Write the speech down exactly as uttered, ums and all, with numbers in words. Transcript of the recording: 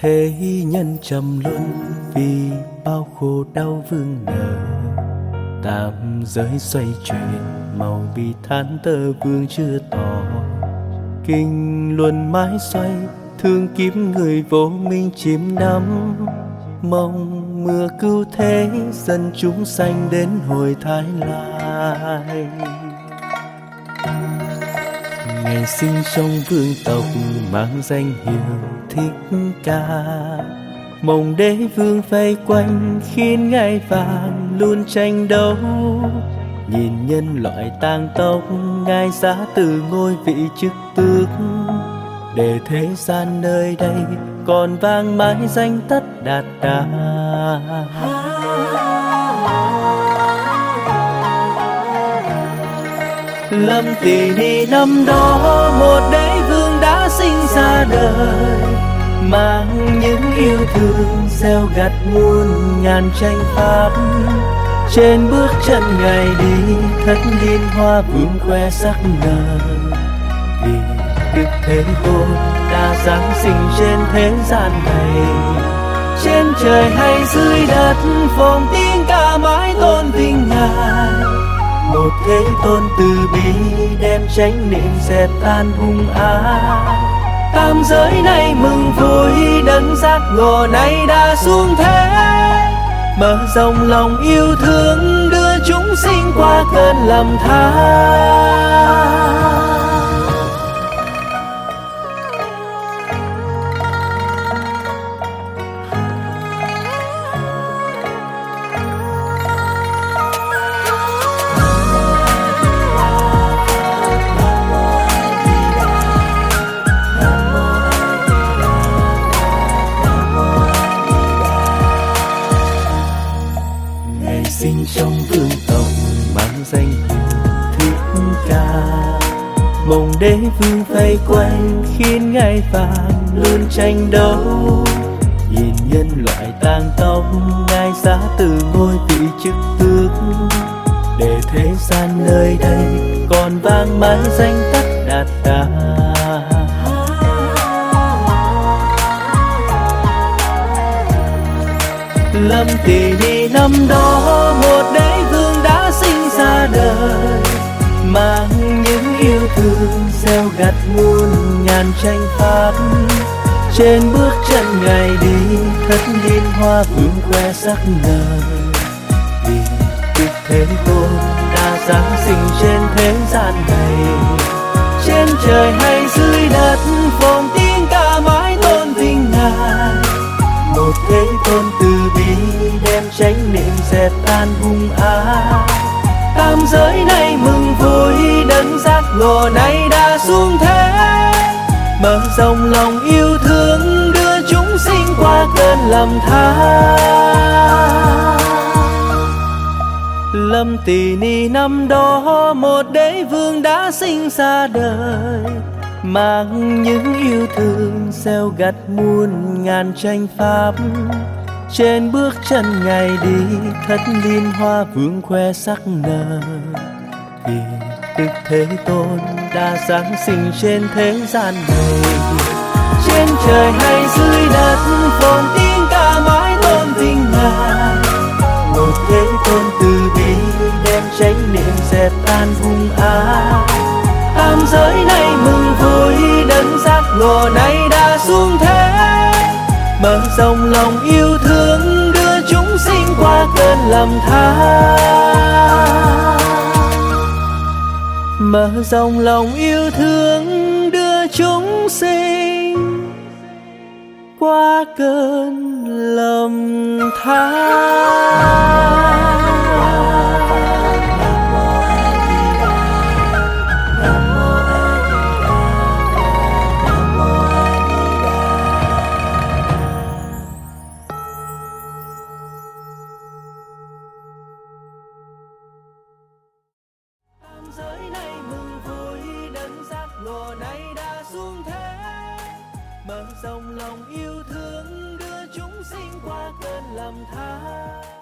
thế nhân trầm luân vì bao khổ đau vương nở. Tam giới xoay chuyển màu bi thán tơ vương chưa tỏ. Kinh luân mãi xoay thương kiếm người vô minh chiếm đắm. Mong mưa cứu thế dân chúng sanh đến hồi thái lai. Ngày sinh trong vương tộc mang danh hiệu Thích Ca. Mộng đế vương vây quanh khiến ngai vàng luôn tranh đấu. Nhìn nhân loại tang tóc ngai giá từ ngôi vị chức tước. Để thế gian nơi đây còn vang mãi danh tất đạt đa. Lâm Tỳ Ni năm đó một đế vương đã sinh ra đời. Mang những yêu thương gieo gặt muôn ngàn tranh pháp. Trên bước chân ngày đi thất liên hoa vương khoe sắc ngời. Vì Đức Thế Tôn đã giáng sinh trên thế gian này. Trên trời hay dưới đất phồn tiếng ca mãi tôn vinh Ngài. Một Thế Tôn từ bi đem chánh niệm dẹp tan hung ác. Tam giới này mừng vui đấng giác ngộ này đã xuống thế. Mở rộng lòng yêu thương đưa chúng sinh qua cơn lầm than. Sinh trong vương tộc mang danh hiệu Thích Ca. Mộng đế vương vây quanh khiến ngai vàng luôn tranh đấu. Nhìn nhân loại tang tóc ngai giá từ ngôi vị chức tước. Để thế gian nơi đây còn vang mãi danh tất đạt đa. Lâm Tỳ Ni năm đó một đế vương đã sinh ra đời. Mang những yêu thương gieo gặt muôn ngàn tranh pháp. Trên bước chân ngày đi thất liên hoa vương khoe sắc ngời. Vì Đức Thế Tôn đã giáng sinh trên thế gian này. Trên trời hay dưới đất phồn tiếng ca mãi tôn vinh Ngài. Một Thế Tôn từ bi đem chánh niệm dẹp tan hung ác. Tam giới này mừng vui đấng giác ngộ này đã xuống thế. Mở rộng lòng yêu thương đưa chúng sinh qua cơn lầm than. Lâm Tỳ Ni năm đó một đế vương đã sinh ra đời. Mang những yêu thương gieo gặt muôn ngàn tranh pháp. Trên bước chân ngày đi thất liên hoa vương khoe sắc ngời. Vì Đức Thế Tôn đã giáng sinh trên thế gian này. Trên trời hay dưới đất phồn tiếng ca mãi tôn vinh Ngài. Một Thế Tôn từ bi đem chánh niệm dẹp tan hung ác. Tam giới này mừng vui đấng giác ngộ này đã xuống thế. Mở rộng lòng yêu thương đưa chúng sinh qua cơn lầm than. Mở rộng lòng yêu thương đưa chúng sinh qua cơn lầm than. Giới này mừng vui đấng giác ngộ này đã xuống thế. Mở rộng lòng yêu thương đưa chúng sinh qua cơn lầm than.